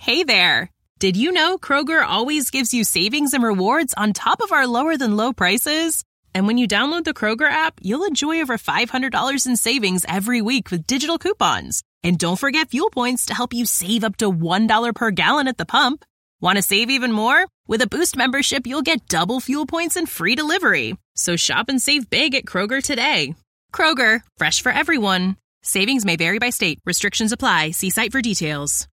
Hey there! Did you know Kroger always gives you savings and rewards on top of our lower-than-low prices? And when you download the Kroger app, you'll enjoy over $500 in savings every week with digital coupons. And don't forget fuel points to help you save up to $1 per gallon at the pump. Want to save even more? With a Boost membership, you'll get double fuel points and free delivery. So shop and save big at Kroger today. Kroger, fresh for everyone. Savings may vary by state. Restrictions apply. See site for details.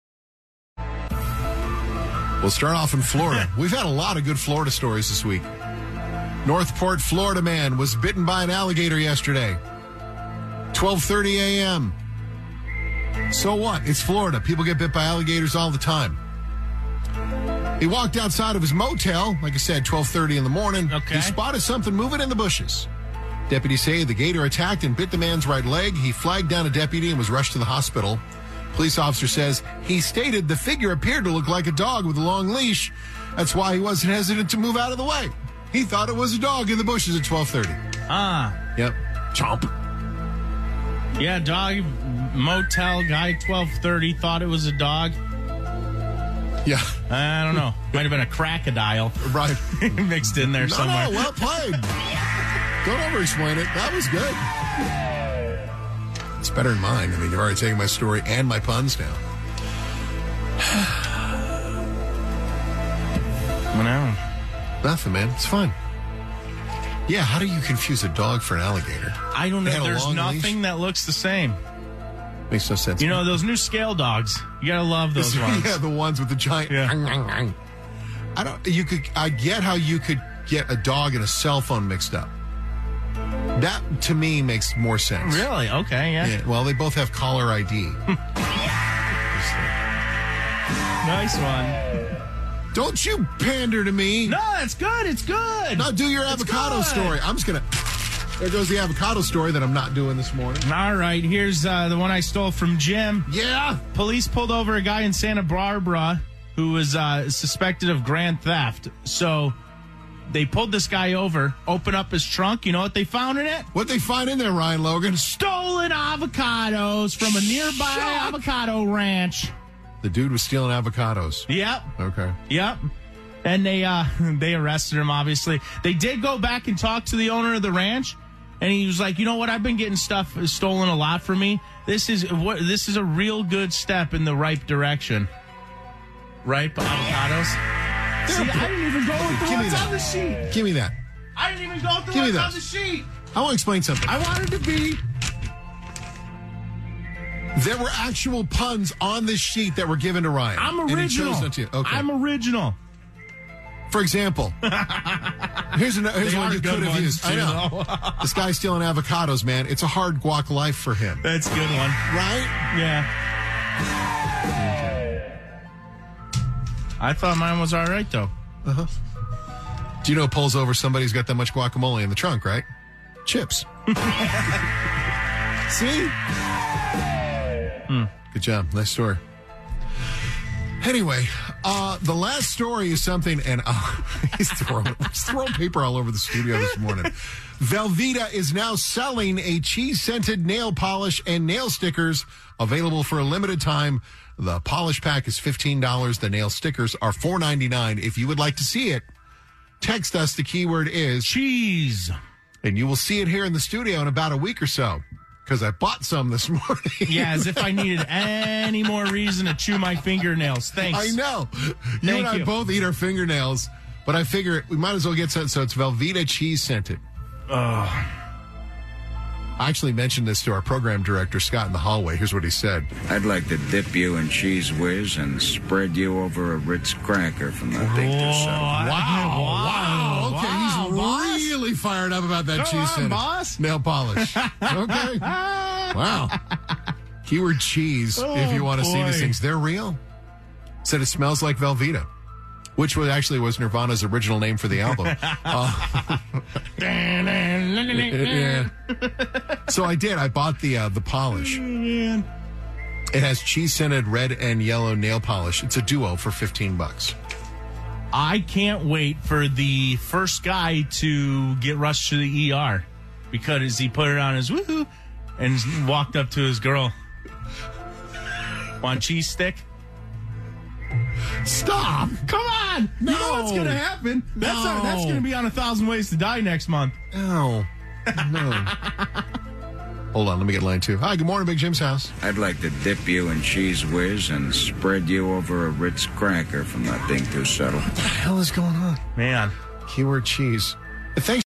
We'll start off in Florida. We've had a lot of good Florida stories this week. Northport, Florida man was bitten by an alligator yesterday. 12:30 a.m. So what? It's Florida. People get bit by alligators all the time. He walked outside of his motel, like I said, 12:30 in the morning. Okay. He spotted something moving in the bushes. Deputies say the gator attacked and bit the man's right leg. He flagged down a deputy and was rushed to the hospital. Police officer says he stated the figure appeared to look like a dog with a long leash. That's why he wasn't hesitant to move out of the way. He thought it was a dog in the bushes at 12:30. Yep. Chomp. Yeah, dog motel guy, 12:30, thought it was a dog. Yeah. I don't know. Might have been a crocodile. Right. Mixed in there somewhere. No, well played. Don't over-explain it. That was good. It's better than mine. I mean, you've already taken my story and my puns now. No. Nothing, man. It's fun. Yeah, how do you confuse a dog for an alligator? I don't They had know. a There's long nothing leash? that looks the same. Makes no sense. You know, those new scale dogs. You gotta love those ones. Yeah, the ones with the giant. Yeah. I get how you could get a dog and a cell phone mixed up. That, to me, makes more sense. Really? Okay, yeah. Yeah, well, they both have caller ID. Nice one. Don't you pander to me. No, it's good. It's good. Now do your avocado story. I'm just going to... There goes the avocado story that I'm not doing this morning. All right, here's the one I stole from Jim. Yeah. Police pulled over a guy in Santa Barbara who was suspected of grand theft. So they pulled this guy over, opened up his trunk. You know what they found in it? What they find in there, Ryan Logan? Stolen avocados from a nearby avocado ranch. The dude was stealing avocados. Yep. Okay. Yep. And they arrested him, obviously. They did go back and talk to the owner of the ranch, and he was like, you know what, I've been getting stuff stolen a lot from me. This is a real good step in the right direction. Ripe avocados. See, I didn't even go with the ones on the sheet. Give me that. I didn't even go with the Give me ones that. on the sheet. I want to explain something. I wanted to be... There were actual puns on this sheet that were given to Ryan. I'm And he original. chose not to. Okay. I'm original. For example, here's They one are you good could have ones, used. I too, know. though. This guy stealing avocados, man. It's a hard guac life for him. That's a good one. Right? Yeah. I thought mine was all right, though. Do you know pulls over somebody who's got that much guacamole in the trunk, right? Chips. See? Good job. Nice story. Anyway, the last story is something, and he's throwing paper all over the studio this morning. Velveeta is now selling a cheese-scented nail polish and nail stickers available for a limited time. The polish pack is $15. The nail stickers are $4.99. If you would like to see it, text us. The keyword is cheese. And you will see it here in the studio in about a week or so. Because I bought some this morning. Yeah, as if I needed any more reason to chew my fingernails. Thanks. I know. Thank You and I you. both eat our fingernails, but I figure we might as well get something. So it's Velveeta cheese scented. I actually mentioned this to our program director, Scott, in the hallway. Here's what he said. I'd like to dip you in Cheese Whiz and spread you over a Ritz cracker from the thing to sell. Wow. Okay, Wow, he's boss. really fired up about that Go cheese on, scented boss. nail polish. Okay. Wow. Keyword cheese if you want to see boy. these things. They're real. Said it smells like Velveeta, which was Nirvana's original name for the album. Yeah. So I did. I bought the polish. Man. It has cheese-scented red and yellow nail polish. It's a duo for $15. I can't wait for the first guy to get rushed to the ER because he put it on his woohoo and walked up to his girl. Want cheese stick? Stop. Come on. No. You know what's going to happen. That's going to be on 1,000 Ways to Die next month. No. Hold on, let me get line 2. Hi, good morning, Big Jim's house. I'd like to dip you in Cheese Whiz and spread you over a Ritz cracker from that thing too subtle. What the hell is going on? Man. Keyword cheese. Thanks.